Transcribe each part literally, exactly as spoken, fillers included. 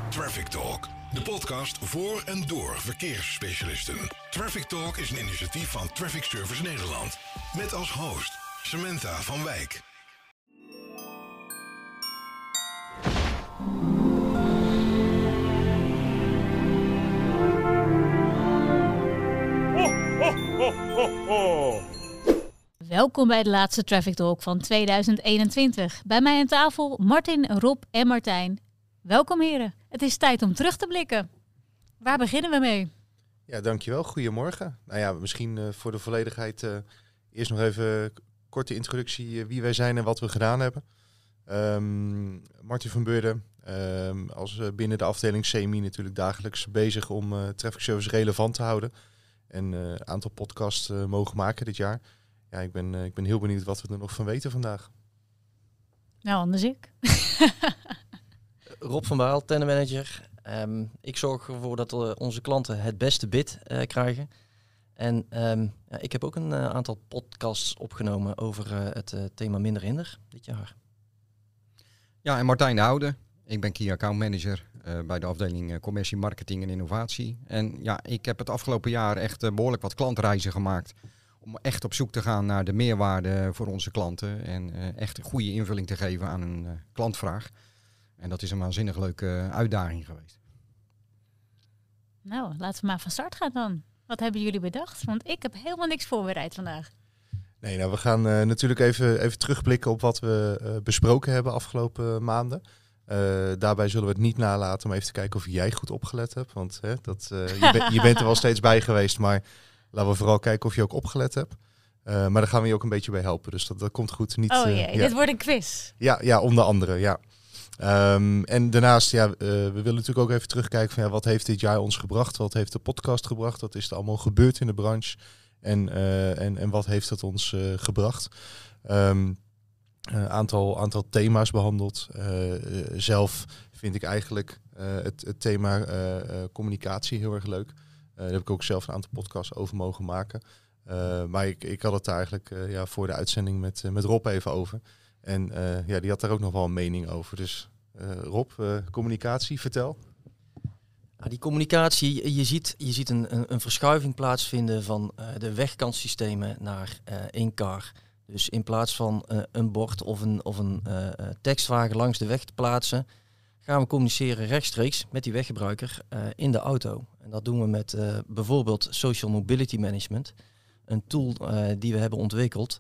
Traffic Talk, de podcast voor en door verkeersspecialisten. Traffic Talk is een initiatief van Traffic Service Nederland. Met als host Samantha van Wijk. Ho, ho, ho, ho. Welkom bij de laatste Traffic Talk van tweeduizend eenentwintig. Bij mij aan tafel Martin, Rob en Martijn. Welkom heren. Het is tijd om terug te blikken. Waar beginnen we mee? Ja, dankjewel. Goedemorgen. Nou ja, misschien uh, voor de volledigheid uh, eerst nog even een korte introductie uh, wie wij zijn en wat we gedaan hebben. Um, Martin van Beurden, um, als uh, binnen de afdeling C M I natuurlijk dagelijks bezig om uh, traffic service relevant te houden. En een uh, aantal podcasts uh, mogen maken dit jaar. Ja, ik ben, uh, ik ben heel benieuwd wat we er nog van weten vandaag. Nou, anders ik. Rob van Baal, tendermanager. Um, ik zorg ervoor dat uh, onze klanten het beste bid uh, krijgen. En um, ja, ik heb ook een uh, aantal podcasts opgenomen over uh, het uh, thema minder hinder dit jaar. Ja, en Martijn de Oude. Ik ben Key Account Manager uh, bij de afdeling uh, Commercie, Marketing en Innovatie. En ja, ik heb het afgelopen jaar echt uh, behoorlijk wat klantreizen gemaakt. Om echt op zoek te gaan naar de meerwaarde voor onze klanten. En uh, echt een goede invulling te geven aan een uh, klantvraag. En dat is een waanzinnig leuke uh, uitdaging geweest. Nou, laten we maar van start gaan dan. Wat hebben jullie bedacht? Want ik heb helemaal niks voorbereid vandaag. Nee, nou, we gaan uh, natuurlijk even, even terugblikken op wat we uh, besproken hebben afgelopen maanden. Uh, daarbij zullen we het niet nalaten om even te kijken of jij goed opgelet hebt. Want hè, dat, uh, je, ben, je bent er wel steeds bij geweest, maar laten we vooral kijken of je ook opgelet hebt. Uh, maar daar gaan we je ook een beetje bij helpen. Dus dat, dat komt goed. Niet, oh jee, uh, ja. Dit wordt een quiz. Ja, ja, onder andere, ja. Um, en daarnaast, ja, uh, we willen natuurlijk ook even terugkijken van ja, wat heeft dit jaar ons gebracht? Wat heeft de podcast gebracht? Wat is er allemaal gebeurd in de branche? En, uh, en, en wat heeft het ons uh, gebracht? Um, uh, aantal, aantal thema's behandeld. Uh, uh, zelf vind ik eigenlijk uh, het, het thema uh, uh, communicatie heel erg leuk. Uh, daar heb ik ook zelf een aantal podcasts over mogen maken. Uh, maar ik, ik had het daar eigenlijk uh, ja, voor de uitzending met, uh, met Rob even over. En uh, ja, die had daar ook nog wel een mening over. Dus uh, Rob, uh, communicatie, vertel. Nou, die communicatie, je ziet, je ziet een, een, een verschuiving plaatsvinden van uh, de wegkantsystemen naar uh, in-car. Dus in plaats van uh, een bord of een, of een uh, tekstwagen langs de weg te plaatsen, gaan we communiceren rechtstreeks met die weggebruiker uh, in de auto. En dat doen we met uh, bijvoorbeeld Social Mobility Management. Een tool uh, die we hebben ontwikkeld.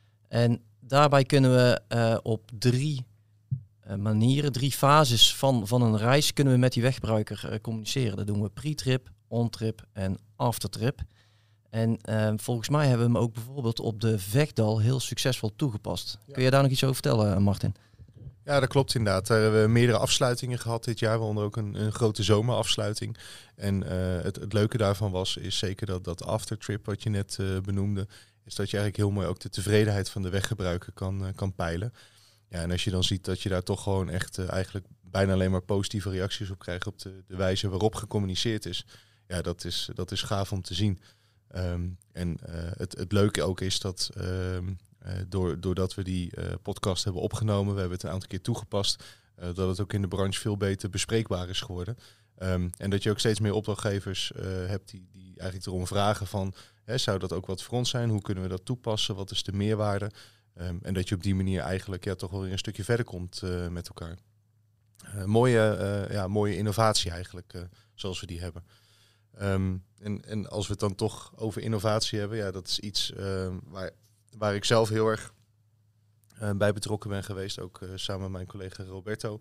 En daarbij kunnen we uh, op drie uh, manieren, drie fases van, van een reis kunnen we met die weggebruiker uh, communiceren. Dat doen we pre-trip, on-trip en after-trip. En uh, volgens mij hebben we hem ook bijvoorbeeld op de Vechtdal heel succesvol toegepast. Ja. Kun je daar nog iets over vertellen, Martin? Ja, dat klopt inderdaad. Daar hebben we meerdere afsluitingen gehad dit jaar, waaronder ook een, een grote zomerafsluiting. En uh, het, het leuke daarvan was, is zeker dat, dat aftertrip wat je net uh, benoemde, is dat je eigenlijk heel mooi ook de tevredenheid van de weggebruiker kan, uh, kan peilen. Ja, en als je dan ziet dat je daar toch gewoon echt uh, eigenlijk bijna alleen maar positieve reacties op krijgt op de, de wijze waarop gecommuniceerd is. Ja, dat is, dat is gaaf om te zien. Um, en uh, het, het leuke ook is dat um, uh, door, doordat we die uh, podcast hebben opgenomen, we hebben het een aantal keer toegepast, uh, dat het ook in de branche veel beter bespreekbaar is geworden. Um, en dat je ook steeds meer opdrachtgevers uh, hebt die, die eigenlijk erom vragen van, hè, zou dat ook wat voor ons zijn? Hoe kunnen we dat toepassen? Wat is de meerwaarde? Um, en dat je op die manier eigenlijk ja, toch wel weer een stukje verder komt uh, met elkaar. Uh, mooie, uh, ja, mooie innovatie eigenlijk, uh, zoals we die hebben. Um, en, en als we het dan toch over innovatie hebben, ja, dat is iets uh, waar, waar ik zelf heel erg uh, bij betrokken ben geweest, ook uh, samen met mijn collega Roberto.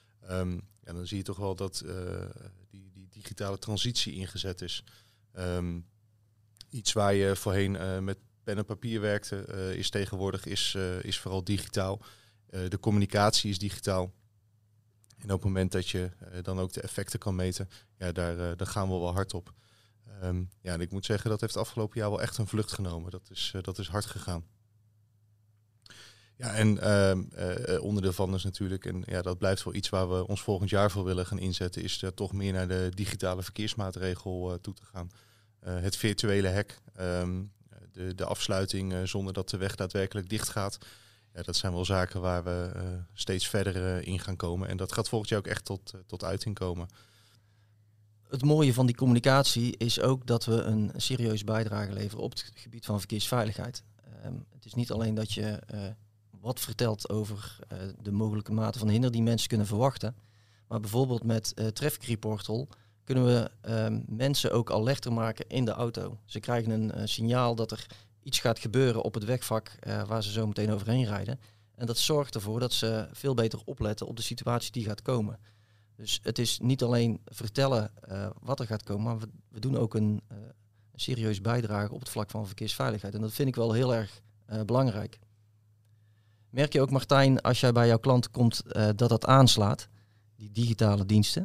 Um, ja, dan zie je toch wel dat uh, die, die digitale transitie ingezet is. Um, iets waar je voorheen uh, met pen en papier werkte, uh, is tegenwoordig is, uh, is vooral digitaal. Uh, de communicatie is digitaal. En op het moment dat je uh, dan ook de effecten kan meten, ja, daar, uh, daar gaan we wel hard op. Um, ja, en ik moet zeggen, dat heeft het afgelopen jaar wel echt een vlucht genomen. Dat is, uh, dat is hard gegaan. Ja, en uh, uh, onderdeel van is natuurlijk, en ja, dat blijft wel iets waar we ons volgend jaar voor willen gaan inzetten, is uh, toch meer naar de digitale verkeersmaatregel uh, toe te gaan. Uh, het virtuele hek, um, de, de afsluiting uh, zonder dat de weg daadwerkelijk dicht gaat. ja, dat zijn wel zaken waar we uh, steeds verder uh, in gaan komen. En dat gaat volgend jaar ook echt tot, uh, tot uiting komen. Het mooie van die communicatie is ook dat we een serieuze bijdrage leveren op het gebied van verkeersveiligheid. Um, het is niet alleen dat je uh, wat vertelt over uh, de mogelijke mate van hinder die mensen kunnen verwachten. Maar bijvoorbeeld met uh, Traffic Reportal kunnen we um, mensen ook alerter maken in de auto. Ze krijgen een uh, signaal dat er iets gaat gebeuren op het wegvak uh, waar ze zo meteen overheen rijden. En dat zorgt ervoor dat ze veel beter opletten op de situatie die gaat komen. Dus het is niet alleen vertellen uh, wat er gaat komen, maar we, we doen ook een, uh, een serieuze bijdrage op het vlak van verkeersveiligheid. En dat vind ik wel heel erg uh, belangrijk. Merk je ook, Martijn, als jij bij jouw klant komt, uh, dat dat aanslaat, die digitale diensten?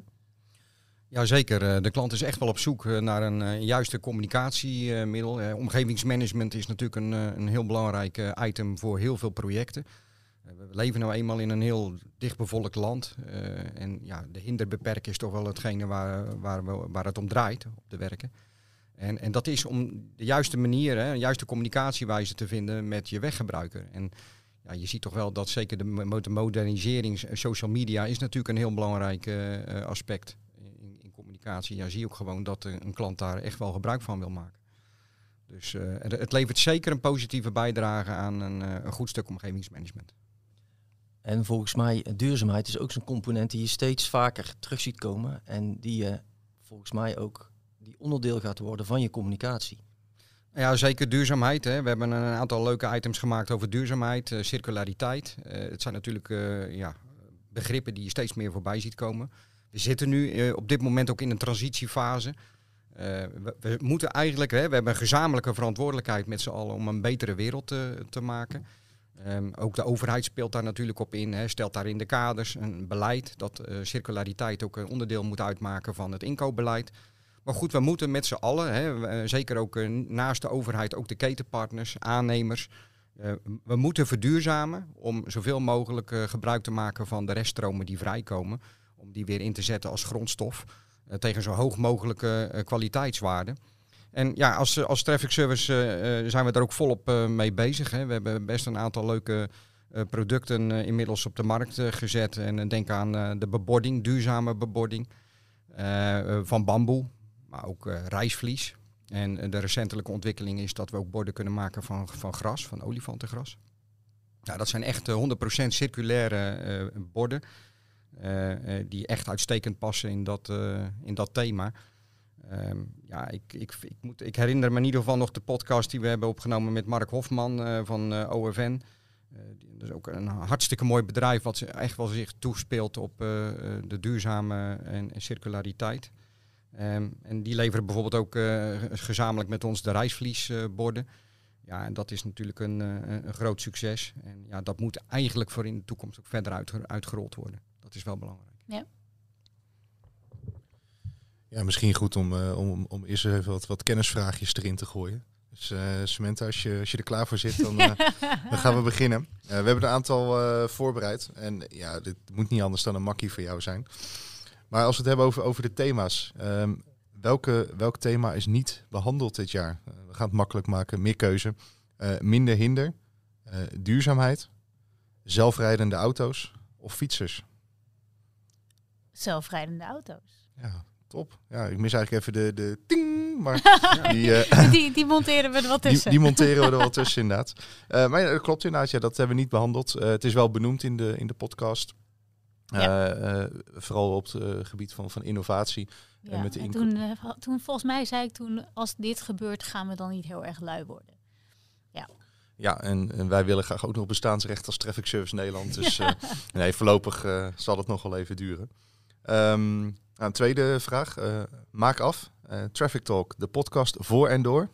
Jazeker, de klant is echt wel op zoek naar een uh, juiste communicatiemiddel. Uh, omgevingsmanagement is natuurlijk een, uh, een heel belangrijk uh, item voor heel veel projecten. Uh, we leven nou eenmaal in een heel dichtbevolkt land. Uh, en ja, de hinderbeperken is toch wel hetgene waar, waar, we, waar het om draait op de werken. En, en dat is om de juiste manier, hè, een juiste communicatiewijze te vinden met je weggebruiker. En ja, je ziet toch wel dat zeker de, de modernisering, social media is natuurlijk een heel belangrijk uh, aspect. Communicatie, ja, zie je ook gewoon dat een klant daar echt wel gebruik van wil maken. Dus uh, het levert zeker een positieve bijdrage aan een, uh, een goed stuk omgevingsmanagement. En volgens mij, duurzaamheid is ook zo'n component die je steeds vaker terug ziet komen en die je uh, volgens mij ook die onderdeel gaat worden van je communicatie. Ja, zeker duurzaamheid. Hè. We hebben een aantal leuke items gemaakt over duurzaamheid, uh, circulariteit. Uh, het zijn natuurlijk uh, ja, begrippen die je steeds meer voorbij ziet komen. We zitten nu uh, op dit moment ook in een transitiefase. Uh, we, we moeten eigenlijk, hè, we hebben een gezamenlijke verantwoordelijkheid met z'n allen om een betere wereld te, te maken. Um, ook de overheid speelt daar natuurlijk op in, hè, stelt daarin de kaders, een beleid dat uh, circulariteit ook een onderdeel moet uitmaken van het inkoopbeleid. Maar goed, we moeten met z'n allen, hè, we, zeker ook uh, naast de overheid, ook de ketenpartners, aannemers. Uh, we moeten verduurzamen om zoveel mogelijk uh, gebruik te maken van de reststromen die vrijkomen. Om die weer in te zetten als grondstof uh, tegen zo hoog mogelijke uh, kwaliteitswaarde. En ja, als, als traffic service uh, uh, zijn we daar ook volop uh, mee bezig. Hè. We hebben best een aantal leuke uh, producten uh, inmiddels op de markt uh, gezet. En uh, denk aan uh, de bebording, duurzame bebording uh, uh, van bamboe, maar ook uh, rijsvlies. En uh, de recentelijke ontwikkeling is dat we ook borden kunnen maken van, van gras, van olifantengras. Nou, dat zijn echt uh, honderd procent circulaire uh, borden. Uh, uh, die echt uitstekend passen in dat, uh, in dat thema. Um, ja, ik, ik, ik, moet, ik herinner me in ieder geval nog de podcast die we hebben opgenomen met Mark Hofman uh, van uh, O F N. Uh, dat is ook een hartstikke mooi bedrijf wat echt wel zich toespeelt op uh, de duurzame en, en circulariteit. Um, en die leveren bijvoorbeeld ook uh, gezamenlijk met ons de rijsvliesborden. Uh, ja, en dat is natuurlijk een, uh, een groot succes. En ja, dat moet eigenlijk voor in de toekomst ook verder uit, uitgerold worden. Dat is wel belangrijk. Ja. Ja, misschien goed om, uh, om, om eerst even wat, wat kennisvraagjes erin te gooien. Dus uh, Samantha, als je, als je er klaar voor zit, dan, uh, dan gaan we beginnen. Uh, we hebben een aantal uh, voorbereid. En ja, dit moet niet anders dan een makkie voor jou zijn. Maar als we het hebben over, over de thema's. Um, welke, welk thema is niet behandeld dit jaar? Uh, we gaan het makkelijk maken. Meer keuze. Uh, minder hinder. Uh, duurzaamheid. Zelfrijdende auto's. Of fietsers. Zelfrijdende auto's. Ja, top. Ja, ik mis eigenlijk even de, de ting, maar ja. die, uh, die, die monteren we er wat tussen. Die, die monteren we er wel tussen, inderdaad. Uh, maar ja, dat klopt inderdaad, ja, dat hebben we niet behandeld. Uh, het is wel benoemd in de, in de podcast. Ja. Uh, uh, vooral op het uh, gebied van, van innovatie. Ja, en met de en inko- toen, uh, toen, volgens mij zei ik toen, als dit gebeurt, gaan we dan niet heel erg lui worden. Ja. Ja, en, en wij willen graag ook nog bestaansrecht als Traffic Service Nederland. Dus uh, nee, voorlopig uh, zal het nog wel even duren. Um, nou, een tweede vraag. Uh, maak af. Uh, Traffic Talk, de podcast voor en door.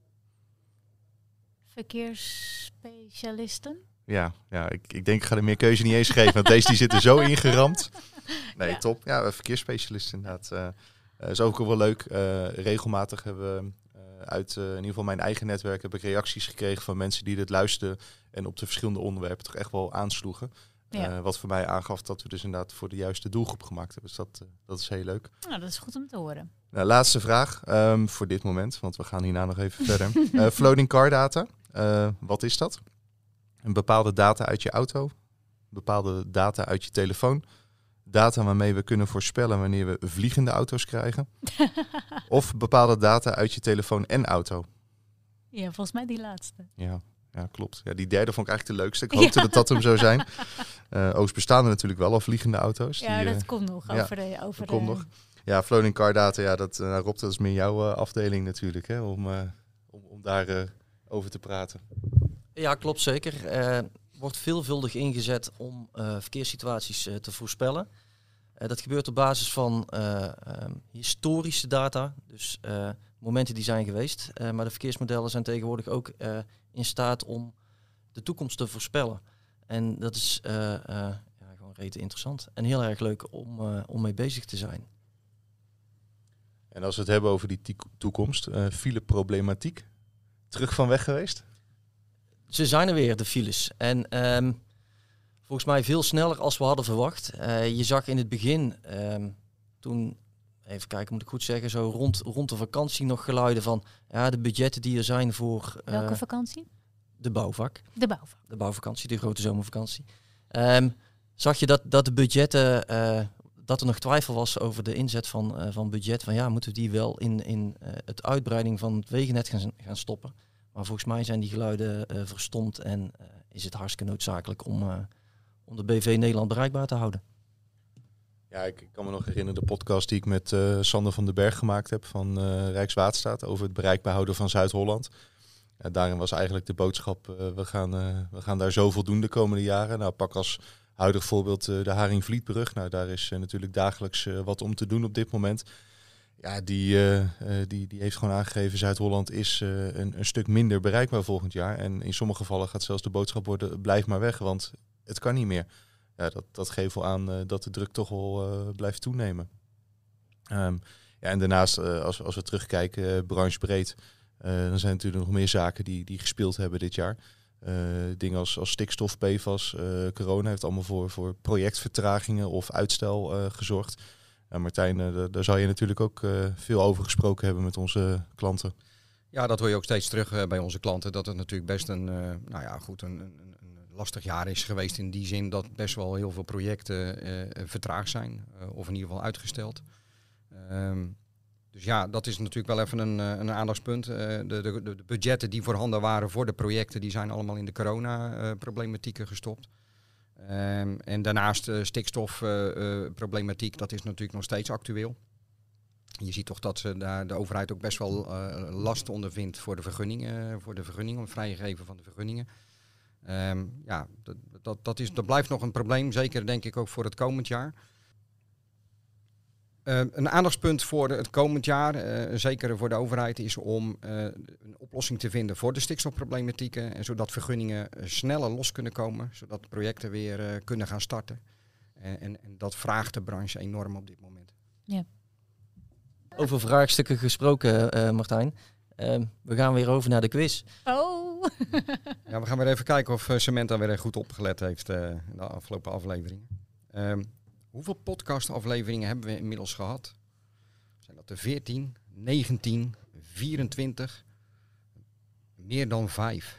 Verkeersspecialisten. Ja, ja ik, ik denk ik ga er meer keuze niet eens geven. Want deze die zitten zo ingeramd. Nee, ja. Top. Ja, verkeersspecialisten inderdaad. Uh, uh, is ook wel leuk. Uh, regelmatig hebben we uh, uit uh, in ieder geval mijn eigen netwerk heb ik reacties gekregen van mensen die dit luisterden en op de verschillende onderwerpen toch echt wel aansloegen. Ja. Uh, wat voor mij aangaf dat we dus inderdaad voor de juiste doelgroep gemaakt hebben. Dus dat, uh, dat is heel leuk. Nou, dat is goed om te horen. Nou, laatste vraag um, voor dit moment, want we gaan hierna nog even verder. Uh, floating car data, uh, wat is dat? een bepaalde data uit je auto, bepaalde data uit je telefoon, data waarmee we kunnen voorspellen wanneer we vliegende auto's krijgen, of bepaalde data uit je telefoon en auto. Ja, volgens mij die laatste. Ja, ja klopt. Ja, die derde vond ik eigenlijk de leukste. Ik hoopte ja. dat dat hem zou zijn. Uh, Oost bestaan er natuurlijk wel al vliegende auto's. Ja, die, dat uh, komt nog. ja, Over de, over dat de... komt nog. Ja, floating car data, ja, dat, uh, Rob, dat is meer jouw uh, afdeling natuurlijk, hè, om, uh, om, om daar uh, over te praten. Ja, klopt zeker. Uh, wordt veelvuldig ingezet om uh, verkeerssituaties uh, te voorspellen. Uh, dat gebeurt op basis van uh, um, historische data, dus uh, momenten die zijn geweest. Uh, maar de verkeersmodellen zijn tegenwoordig ook uh, in staat om de toekomst te voorspellen. En dat is uh, uh, ja, gewoon rete interessant en heel erg leuk om, uh, om mee bezig te zijn. En als we het hebben over die toekomst, uh, fileproblematiek, terug van weg geweest? Ze zijn er weer, de files. En um, volgens mij veel sneller als we hadden verwacht. Uh, je zag in het begin, um, toen, even kijken, moet ik goed zeggen, zo rond, rond de vakantie nog geluiden van ja, de budgetten die er zijn voor... Uh, Welke vakantie? De bouwvak. De bouwvak. De bouwvakantie, de grote zomervakantie. Um, zag je dat, dat de budgetten, uh, dat er nog twijfel was over de inzet van, uh, van budget. Van ja, moeten we die wel in, in uh, het uitbreiding van het wegennet gaan, gaan stoppen. Maar volgens mij zijn die geluiden uh, verstomd en uh, is het hartstikke noodzakelijk om, uh, om de B V Nederland bereikbaar te houden. Ja, ik, ik kan me nog herinneren de podcast die ik met uh, Sander van den Berg gemaakt heb van uh, Rijkswaterstaat over het bereikbaar houden van Zuid-Holland. Ja, daarin was eigenlijk de boodschap, uh, we, gaan, uh, we gaan daar zoveel doen de komende jaren. Nou, pak als huidig voorbeeld uh, de Haringvlietbrug. Nou, daar is uh, natuurlijk dagelijks uh, wat om te doen op dit moment. Ja, die, uh, uh, die, die heeft gewoon aangegeven, Zuid-Holland is uh, een, een stuk minder bereikbaar volgend jaar. En in sommige gevallen gaat zelfs de boodschap worden, blijf maar weg, want het kan niet meer. Ja, dat, dat geeft wel aan uh, dat de druk toch wel uh, blijft toenemen. Um, ja, en daarnaast, uh, als, als we terugkijken, uh, branchebreed, uh, dan zijn natuurlijk nog meer zaken die, die gespeeld hebben dit jaar. Uh, dingen als, als stikstof, P F A S, uh, corona heeft allemaal voor, voor projectvertragingen of uitstel uh, gezorgd. Ja, Martijn, uh, daar zal je natuurlijk ook uh, veel over gesproken hebben met onze klanten. Ja, dat hoor je ook steeds terug uh, bij onze klanten. Dat het natuurlijk best een, uh, nou ja, goed, een, een, een lastig jaar is geweest. In die zin dat best wel heel veel projecten uh, vertraagd zijn. Uh, of in ieder geval uitgesteld. Um, dus ja, dat is natuurlijk wel even een, een aandachtspunt. Uh, de, de, de budgetten die voorhanden waren voor de projecten, die zijn allemaal in de corona-problematieken uh, gestopt. Um, en daarnaast uh, stikstofproblematiek, uh, uh, dat is natuurlijk nog steeds actueel. Je ziet toch dat ze daar de overheid ook best wel uh, last ondervindt voor de vergunningen, voor de vergunningen, het vrijgeven van de vergunningen. Um, ja, dat, dat, dat, is, dat blijft nog een probleem, zeker denk ik ook voor het komend jaar. Uh, een aandachtspunt voor het komend jaar, uh, zeker voor de overheid, is om uh, een oplossing te vinden voor de stikstofproblematieken. En zodat vergunningen uh, sneller los kunnen komen, zodat projecten weer uh, kunnen gaan starten. En, en, en dat vraagt de branche enorm op dit moment. Ja. Over vraagstukken gesproken, uh, Martijn. Uh, we gaan weer over naar de quiz. Oh! Ja, we gaan weer even kijken of uh, Samantha weer goed opgelet heeft uh, in de afgelopen afleveringen. Um, Hoeveel podcastafleveringen hebben we inmiddels gehad? Zijn dat er veertien, negentien, vierentwintig? Meer dan vijf.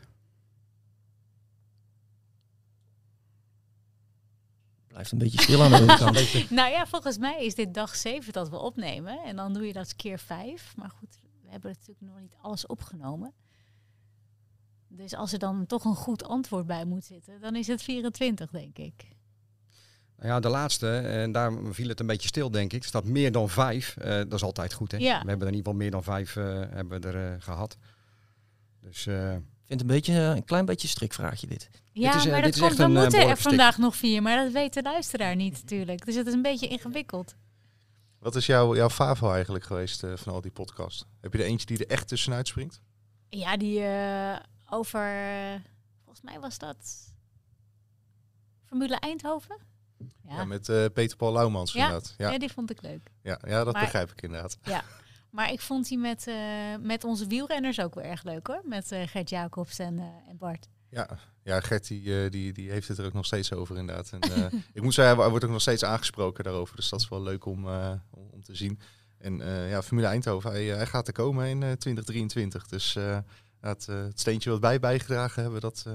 Blijft een beetje stil aan de kant. Nou ja, volgens mij is dit dag zeven dat we opnemen. En dan doe je dat keer vijf. Maar goed, we hebben natuurlijk nog niet alles opgenomen. Dus als er dan toch een goed antwoord bij moet zitten, dan is het vierentwintig, denk ik. Nou ja, de laatste, en daar viel het een beetje stil, denk ik. Er staat meer dan vijf. Uh, dat is altijd goed, hè? Ja. We hebben er in ieder geval meer dan vijf uh, hebben we er uh, gehad. Dus, uh, ik vind het een, beetje, een klein beetje een strikvraagje dit. Ja, dit is, uh, maar dit dat is komt, echt we een, moeten uh, er vandaag nog vier, maar dat weet de luisteraar niet natuurlijk. Dus het is een beetje ingewikkeld. Wat is jouw, jouw favo eigenlijk geweest uh, van al die podcasts? Heb je er eentje die er echt tussenuit springt? Ja, die uh, over, uh, volgens mij was dat Formule Eindhoven? Ja, Ja, met uh, Peter Paul Laumans ja. inderdaad. Ja. ja, die vond ik leuk. Ja, ja, dat Maar- begrijp ik inderdaad. Ja, maar ik vond die met, uh, met onze wielrenners ook wel erg leuk hoor. Met uh, Gert Jacobs en, uh, en Bart. Ja, ja Gert die, uh, die, die heeft het er ook nog steeds over inderdaad. En, uh, ik moet zeggen, hij wordt ook nog steeds aangesproken daarover. Dus dat is wel leuk om, uh, om, om te zien. En uh, ja, Formule Eindhoven, hij, hij gaat er komen in uh, twintig drieëntwintig. Dus uh, het, uh, het steentje wat wij bijgedragen hebben, dat uh,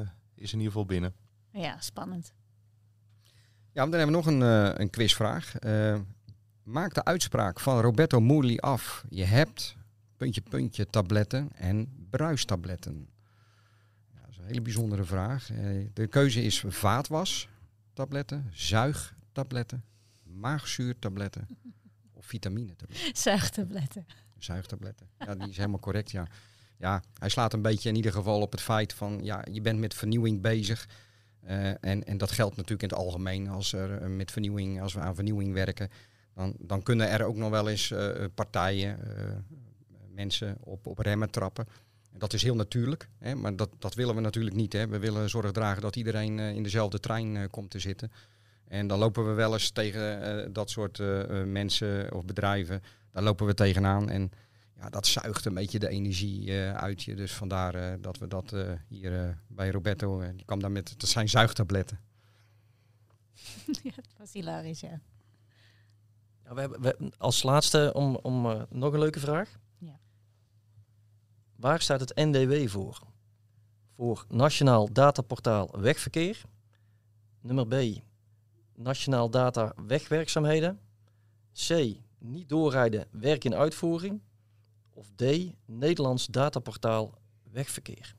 is in ieder geval binnen. Ja, spannend. Ja, dan hebben we nog een, uh, een quizvraag. Uh, maak de uitspraak van Roberto Murli af. Je hebt puntje, puntje tabletten en bruistabletten. Ja, dat is een hele bijzondere vraag. Uh, de keuze is vaatwas-tabletten, zuigtabletten, maagzuurtabletten of vitamine-tabletten. Zuigtabletten. Zuigtabletten. Ja, die is helemaal correct, ja. Ja, hij slaat een beetje in ieder geval op het feit van, ja, je bent met vernieuwing bezig. Uh, en, en dat geldt natuurlijk in het algemeen. Als, er, uh, met vernieuwing, als we aan vernieuwing werken, dan, dan kunnen er ook nog wel eens uh, partijen, uh, mensen op, op remmen trappen. En dat is heel natuurlijk, hè, maar dat, dat willen we natuurlijk niet. Hè. We willen zorg dragen dat iedereen uh, in dezelfde trein uh, komt te zitten. En dan lopen we wel eens tegen uh, dat soort uh, uh, mensen of bedrijven, daar lopen we tegenaan. En ja, dat zuigt een beetje de energie uh, uit je. Dus vandaar uh, dat we dat uh, hier uh, bij Roberto, uh, die kwam daar met, dat zijn zuigtabletten. Ja, dat was hilarisch, ja. Ja, we hebben, we, als laatste, om, om uh, nog een leuke vraag. Ja. Waar staat het N D W voor? Voor Nationaal Dataportaal Wegverkeer. Nummer B, Nationaal Data Wegwerkzaamheden. C, niet doorrijden, werk in uitvoering. Of D, Nederlands Dataportaal Wegverkeer.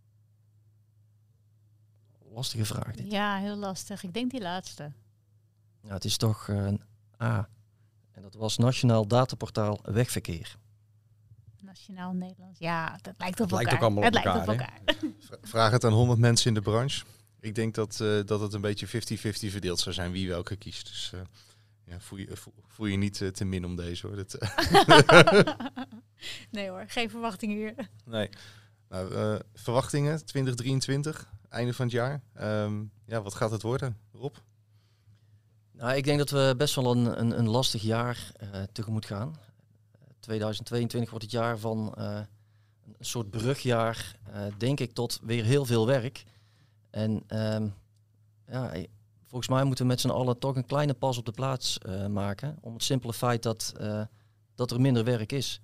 Lastige vraag dit. Ja, heel lastig. Ik denk die laatste. Nou, het is toch uh, een A. En dat was Nationaal Dataportaal Wegverkeer. Nationaal Nederlands. Ja, dat lijkt op Het elkaar. lijkt ook allemaal het op lijkt elkaar, op hè? elkaar. Vraag het aan honderd mensen in de branche. Ik denk dat, uh, dat het een beetje vijftig vijftig verdeeld zou zijn wie welke kiest. Dus uh, ja, voel, je, voel, voel je niet uh, te min om deze hoor. Dat, uh. Nee hoor, geen verwachtingen hier. Nee. Nou, uh, verwachtingen twintig drieëntwintig, einde van het jaar. Um, ja, wat gaat het worden, Rob? Nou, ik denk dat we best wel een, een, een lastig jaar uh, tegemoet gaan. tweeduizend tweeëntwintig wordt het jaar van uh, een soort brugjaar, uh, denk ik, tot weer heel veel werk. En um, ja, volgens mij moeten we met z'n allen toch een kleine pas op de plaats uh, maken. Om het simpele feit dat, uh, dat er minder werk is.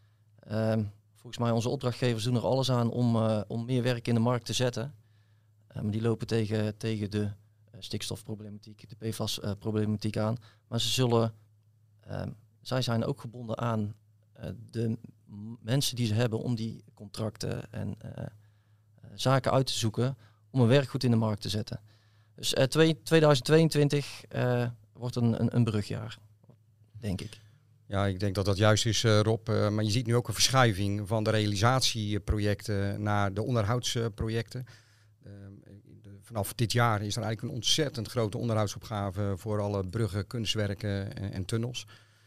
Um, volgens mij onze opdrachtgevers doen er alles aan om, uh, om meer werk in de markt te zetten. Uh, maar die lopen tegen, tegen de uh, stikstofproblematiek, de P F A S-problematiek uh, aan. Maar ze zullen, uh, zij zijn ook gebonden aan uh, de m- mensen die ze hebben om die contracten en uh, uh, zaken uit te zoeken om een werkgoed in de markt te zetten. Dus uh, twee, tweeduizend tweeëntwintig uh, wordt een, een, een brugjaar, denk ik. Ja, ik denk dat dat juist is, uh, Rob. Uh, maar je ziet nu ook een verschuiving van de realisatieprojecten naar de onderhoudsprojecten. Uh, de, vanaf dit jaar is er eigenlijk een ontzettend grote onderhoudsopgave voor alle bruggen, kunstwerken en, en tunnels.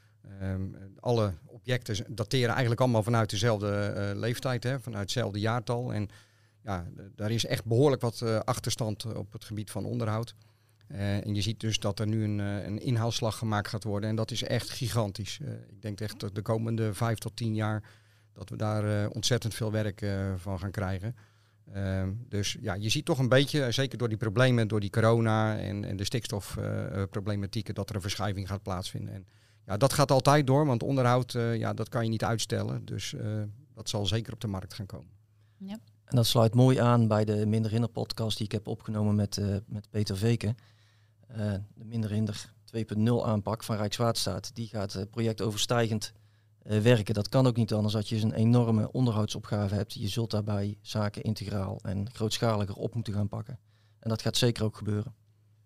Um, alle objecten dateren eigenlijk allemaal vanuit dezelfde uh, leeftijd, hè, vanuit hetzelfde jaartal. En ja, d- daar is echt behoorlijk wat uh, achterstand op het gebied van onderhoud. Uh, en je ziet dus dat er nu een, uh, een inhaalslag gemaakt gaat worden. En dat is echt gigantisch. Uh, ik denk echt dat de komende vijf tot tien jaar dat we daar uh, ontzettend veel werk uh, van gaan krijgen. Uh, dus ja, je ziet toch een beetje, zeker door die problemen, door die corona en, en de stikstofproblematieken, uh, dat er een verschuiving gaat plaatsvinden. En ja, dat gaat altijd door, want onderhoud, uh, ja, dat kan je niet uitstellen. Dus uh, dat zal zeker op de markt gaan komen. Ja. En dat sluit mooi aan bij de Minder Hinder podcast die ik heb opgenomen met, uh, met Peter Veken. Uh, de Minder Hinder twee punt nul aanpak van Rijkswaterstaat. Die gaat uh, projectoverstijgend uh, werken. Dat kan ook niet anders dat je een enorme onderhoudsopgave hebt. Je zult daarbij zaken integraal en grootschaliger op moeten gaan pakken. En dat gaat zeker ook gebeuren.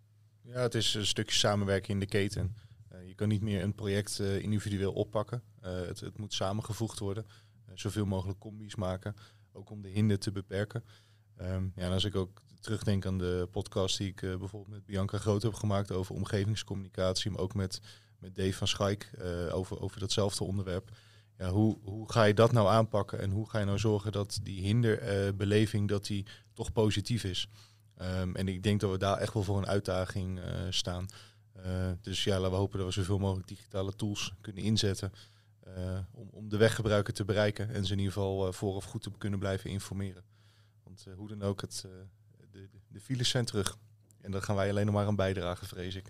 Ja, het is een stukje samenwerking in de keten. Uh, je kan niet meer een project uh, individueel oppakken. Uh, het, het moet samengevoegd worden. Uh, zoveel mogelijk combi's maken. Ook om de hinder te beperken. Um, ja, en als ik ook terugdenk aan de podcast die ik uh, bijvoorbeeld met Bianca Groot heb gemaakt over omgevingscommunicatie, maar ook met, met Dave van Schaik uh, over, over datzelfde onderwerp. Ja, hoe, hoe ga je dat nou aanpakken en hoe ga je nou zorgen dat die hinderbeleving uh, dat die toch positief is? Um, en ik denk dat we daar echt wel voor een uitdaging uh, staan. Uh, dus ja, laten we hopen dat we zoveel mogelijk digitale tools kunnen inzetten uh, om, om de weggebruiker te bereiken en ze in ieder geval uh, vooraf goed te kunnen blijven informeren. Want uh, hoe dan ook, het, uh, de, de, de files zijn terug. En daar gaan wij alleen nog maar aan bijdragen, vrees ik.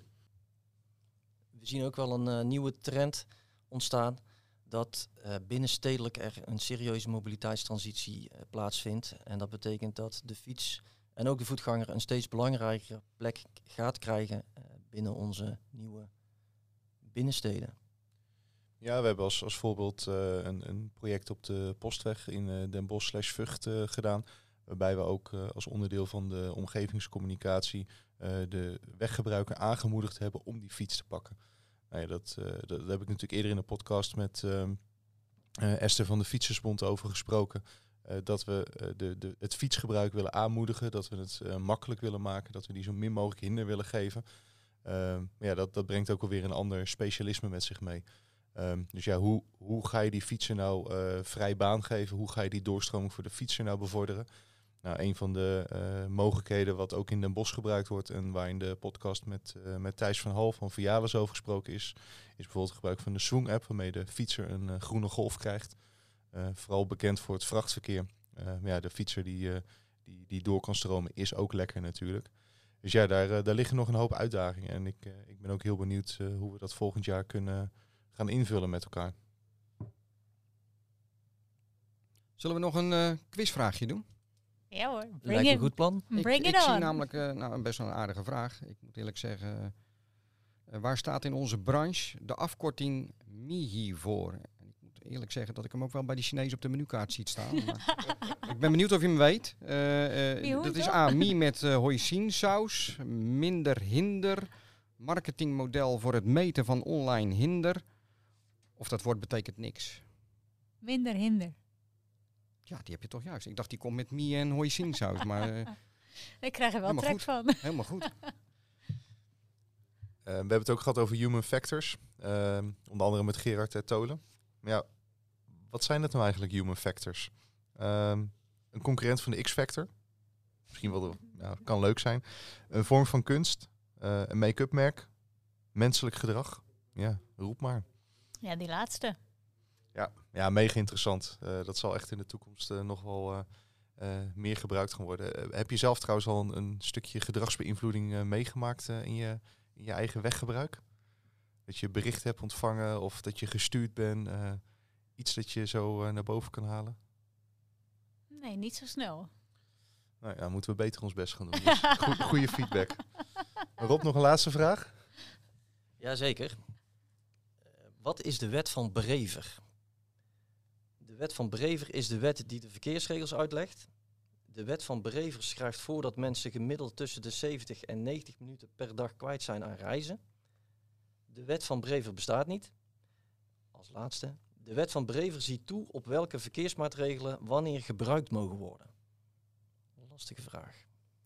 We zien ook wel een uh, nieuwe trend ontstaan. Dat uh, binnenstedelijk er een serieuze mobiliteitstransitie uh, plaatsvindt. En dat betekent dat de fiets En ook de voetganger een steeds belangrijkere plek gaat krijgen uh, binnen onze nieuwe binnensteden. Ja, we hebben als, als voorbeeld uh, een, een project op de Postweg in uh, Den Bosch slash Vught uh, gedaan. Waarbij we ook uh, als onderdeel van de omgevingscommunicatie uh, de weggebruiker aangemoedigd hebben om die fiets te pakken. Nou ja, dat, uh, dat, dat heb ik natuurlijk eerder in een podcast met uh, uh, Esther van de Fietsersbond over gesproken. Uh, dat we uh, de, de, het fietsgebruik willen aanmoedigen, dat we het uh, makkelijk willen maken, dat we die zo min mogelijk hinder willen geven. Uh, maar ja, dat, dat brengt ook alweer een ander specialisme met zich mee. Um, dus ja, hoe, hoe ga je die fietser nou uh, vrij baan geven? Hoe ga je die doorstroming voor de fietser nou bevorderen? Nou, een van de uh, mogelijkheden wat ook in Den Bosch gebruikt wordt en waar in de podcast met, uh, met Thijs van Hal van Vialis over gesproken is, is bijvoorbeeld het gebruik van de Swoong-app, waarmee de fietser een uh, groene golf krijgt. Uh, vooral bekend voor het vrachtverkeer. Uh, maar ja, de fietser die, uh, die, die door kan stromen is ook lekker natuurlijk. Dus ja, daar, uh, daar liggen nog een hoop uitdagingen. En ik, uh, ik ben ook heel benieuwd uh, hoe we dat volgend jaar kunnen gaan invullen met elkaar. Zullen we nog een uh, quizvraagje doen? Ja hoor, bring Lijkt me it. een goed plan. Bring ik it ik on. zie namelijk uh, nou, best wel een aardige vraag. Ik moet eerlijk zeggen, uh, waar staat in onze branche de afkorting M I H I voor? En ik moet eerlijk zeggen dat ik hem ook wel bij die Chinezen op de menukaart zie staan. Maar ik ben benieuwd of je hem weet. Uh, uh, dat is A, Mi met uh, hoisinsaus, minder hinder, marketingmodel voor het meten van online hinder. Of dat woord betekent niks. Minder hinder. Ja, die heb je toch juist. Ik dacht die komt met Mi en hoisinsaus, maar uh, Ik krijg er wel Helemaal trek goed. van. helemaal goed. Uh, we hebben het ook gehad over human factors. Uh, onder andere met Gerard Tertolen. Maar ja, wat zijn dat nou eigenlijk, human factors? Uh, een concurrent van de X-Factor. Misschien wel, de, nou, kan leuk zijn. Een vorm van kunst. Uh, een make-up merk. Menselijk gedrag. Ja, roep maar. Ja, die laatste. Ja, ja, mega interessant. Uh, dat zal echt in de toekomst uh, nog wel uh, uh, meer gebruikt gaan worden. Uh, heb je zelf trouwens al een, een stukje gedragsbeïnvloeding uh, meegemaakt uh, in, je, in je eigen weggebruik? Dat je bericht hebt ontvangen of dat je gestuurd bent. Uh, iets dat je zo uh, naar boven kan halen? Nee, niet zo snel. Nou ja, moeten we beter ons best gaan doen. Dus go- goede feedback. Rob, nog een laatste vraag? Jazeker. Uh, wat is de wet van Brever? De wet van Brever is de wet die de verkeersregels uitlegt. De wet van Brever schrijft voor dat mensen gemiddeld tussen de zeventig en negentig minuten per dag kwijt zijn aan reizen. De wet van Brever bestaat niet. Als laatste. De wet van Brever ziet toe op welke verkeersmaatregelen wanneer gebruikt mogen worden. Lastige vraag.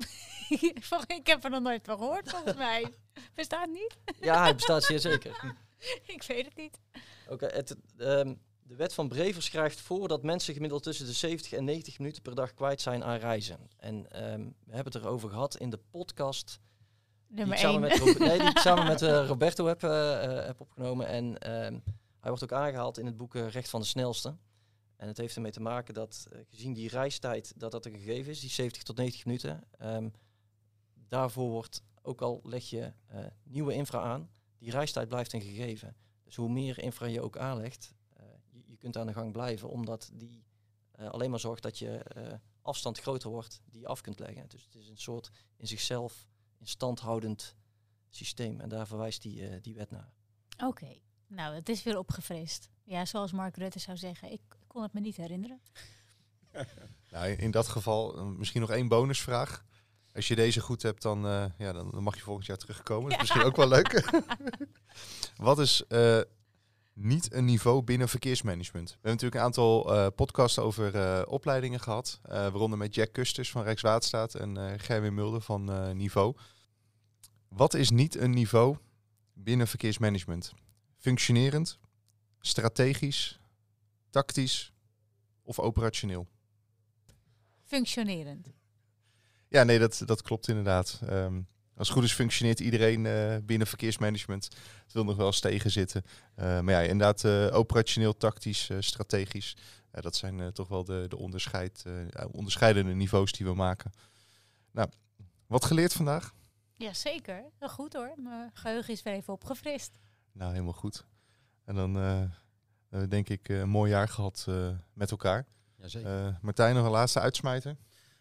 Ik heb er nog nooit van gehoord, volgens mij. Bestaat niet? Ja, hij bestaat zeer zeker. Ik weet het niet. Oké, okay, het... Um, De wet van Brever schrijft voor dat mensen gemiddeld tussen de zeventig en negentig minuten per dag kwijt zijn aan reizen. En um, we hebben het erover gehad in de podcast Nummer die ik samen één. met, Rob- nee, die ik samen met uh, Roberto heb, uh, uh, heb opgenomen. En um, hij wordt ook aangehaald in het boek uh, Recht van de Snelste. En het heeft ermee te maken dat, uh, gezien die reistijd, dat dat een gegeven is, die zeventig tot negentig minuten. Um, daarvoor wordt, ook al leg je uh, nieuwe infra aan, die reistijd blijft een gegeven. Dus hoe meer infra je ook aanlegt, je kunt aan de gang blijven, omdat die uh, alleen maar zorgt dat je uh, afstand groter wordt die je af kunt leggen. Dus het is een soort in zichzelf in stand houdend systeem. En daar verwijst die, uh, die wet naar. Oké, okay. Nou, het is weer opgefrist. Ja, zoals Mark Rutte zou zeggen, ik kon het me niet herinneren. Nou, in dat geval uh, misschien nog één bonusvraag. Als je deze goed hebt, dan, uh, ja, dan, dan mag je volgend jaar terugkomen. Dat is misschien ook wel leuk. Wat is... Uh, niet een niveau binnen verkeersmanagement. We hebben natuurlijk een aantal uh, podcasts over uh, opleidingen gehad. Uh, waaronder met Jack Kusters van Rijkswaterstaat en uh, Gerwin Mulder van uh, Niveau. Wat is niet een niveau binnen verkeersmanagement? Functionerend, strategisch, tactisch of operationeel? Functionerend. Ja, nee, dat, dat klopt inderdaad. Um, Als het goed is functioneert iedereen uh, binnen verkeersmanagement. Het wil nog wel eens tegenzitten. Uh, maar ja, inderdaad uh, operationeel, tactisch, uh, strategisch. Uh, dat zijn uh, toch wel de, de onderscheid, uh, onderscheidende niveaus die we maken. Nou, wat geleerd vandaag? Ja, zeker. Wel goed hoor. Mijn geheugen is weer even opgefrist. Nou, helemaal goed. En dan uh, uh, denk ik uh, een mooi jaar gehad uh, met elkaar. Jazeker. Uh, Martijn, nog een laatste uitsmijter?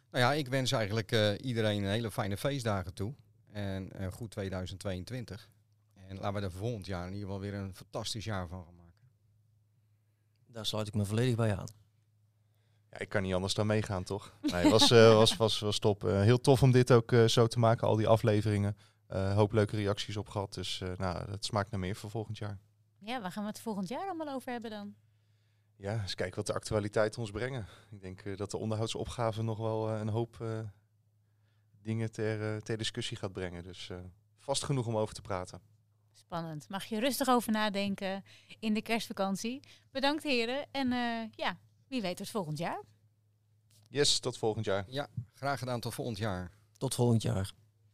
Nou ja, ik wens eigenlijk uh, iedereen een hele fijne feestdagen toe. En uh, goed tweeduizend tweeëntwintig. En laten we er volgend jaar in ieder geval weer een fantastisch jaar van gaan maken. Daar sluit ik me volledig bij aan. Ja, ik kan niet anders dan meegaan, toch? Nee, het was, uh, was, was, was top. Uh, heel tof om dit ook uh, zo te maken, al die afleveringen. Uh, hoop leuke reacties op gehad. Dus uh, nou, het smaakt naar meer voor volgend jaar. Ja, waar gaan we het volgend jaar allemaal over hebben dan? Ja, eens kijken wat de actualiteit ons brengen. Ik denk uh, dat de onderhoudsopgave nog wel uh, een hoop uh, dingen ter, uh, ter discussie gaat brengen. Dus uh, vast genoeg om over te praten. Spannend. Mag je rustig over nadenken in de kerstvakantie. Bedankt heren. En uh, ja, wie weet tot volgend jaar. Yes, tot volgend jaar. Ja, graag gedaan. Tot volgend jaar. Tot volgend jaar.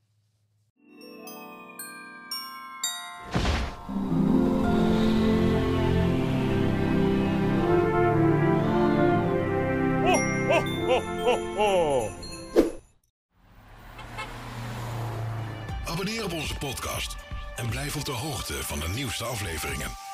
Ho, ho, ho, ho. Abonneer op onze podcast en blijf op de hoogte van de nieuwste afleveringen.